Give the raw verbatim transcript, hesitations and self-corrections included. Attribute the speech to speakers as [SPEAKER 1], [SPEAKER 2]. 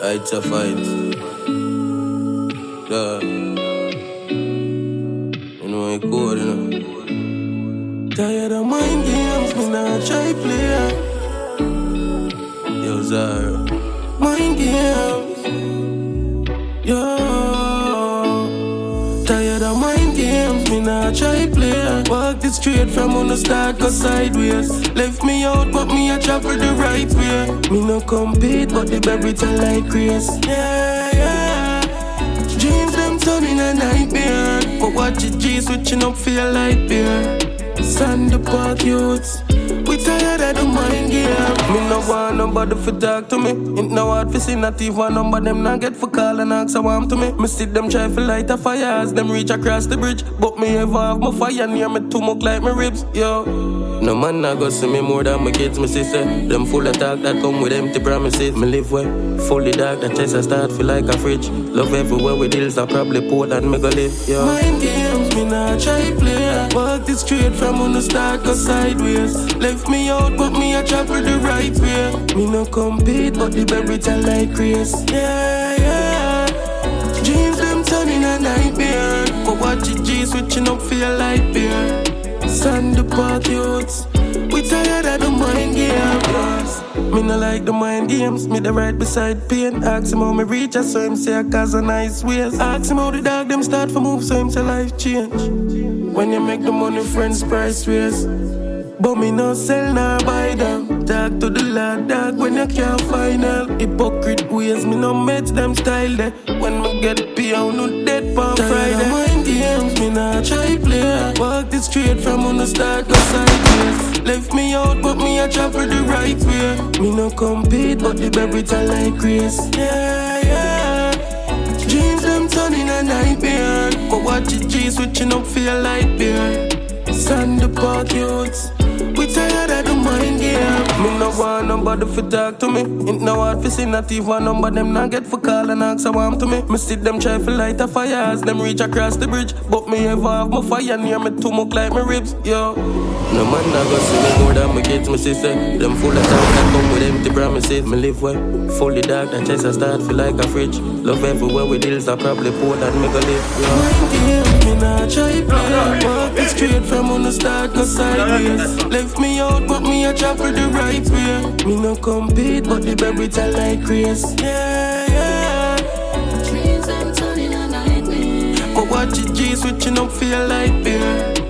[SPEAKER 1] It's a fight. Yeah. You know it cold, you know. Tired of mind games, me not try play. Yo, Zara. Mind games. Yo. Tired of mind games, me not try play. Walk this straight from on the start, go sideways. Left me out, but me a travel the right way. Me no compete, but the baby tell like grace. Yeah, yeah. Dreams them turn in a nightmare. But watch it G switching up feel like beer. Sandy Park youths, we tired of the mind game. Me no want nobody for talk to me. It no hard for see not even number them not get for call and ask a warm to me. Me see them try for light a fire as them reach across the bridge. But me ever have my fire near me too much like my ribs, yo. No man not go see me more than my kids, my sister. Them full of talk that come with empty promises. Me live well, fully dark, that chest I start feel like a fridge. Love everywhere with deals, I probably Portland me go live, yo. Mind games, me not try play. Walk this straight from on the start, go sideways. Left me out, but me a travel the right way. Me no compete, but the baby tell like grace. Yeah, yeah. Dreams them turn in a nightmare. But watch it G switching up feel like beer. Sandy Park youths, we tired of the mind games. Me no like the mind games, me the right beside pain. Ask him how me reach, I saw him say I cause a nice ways. Ask him how the dog them start for move, so him say life change. When you make the money, friends price raise. But me no sell nor buy them. Talk to the Lord dog when you can't find help. Hypocrite ways, me no match them style there. When me get paid, I no dead on Friday. Mind games, me not try play. Walk this straight from on the start, go sideways. Left me out, but me a travel the right way. Me no compete, but the baby tell like grace. Yeah, yeah. Dreams them turn in a nightmare. But watch it G switching up feel like beer. Sandy Park youths, we tired of the mind game. Me no want nobody for talk to me. It no hard for see not even number them not get for call and ask a warm to me. Me see them try for light a fire as them reach across the bridge. But me ever have my fire near me too much like my ribs, yo. No man not go see me more than my kids, my sister. Them full of talk that come with empty promises. Me live well, fully dark, that chest I start feel like a fridge. Love everywhere with deals, I probably Portland me go live, yo. Mind games, me not try play. Walk it straight from on the start, go sideways. Left me out, but me a travel the right way. Me no compete, but the baby tell like grace. Yeah, yeah.
[SPEAKER 2] Dreams I'm turning a nightmare.
[SPEAKER 1] But watch it G switching up feel like beer.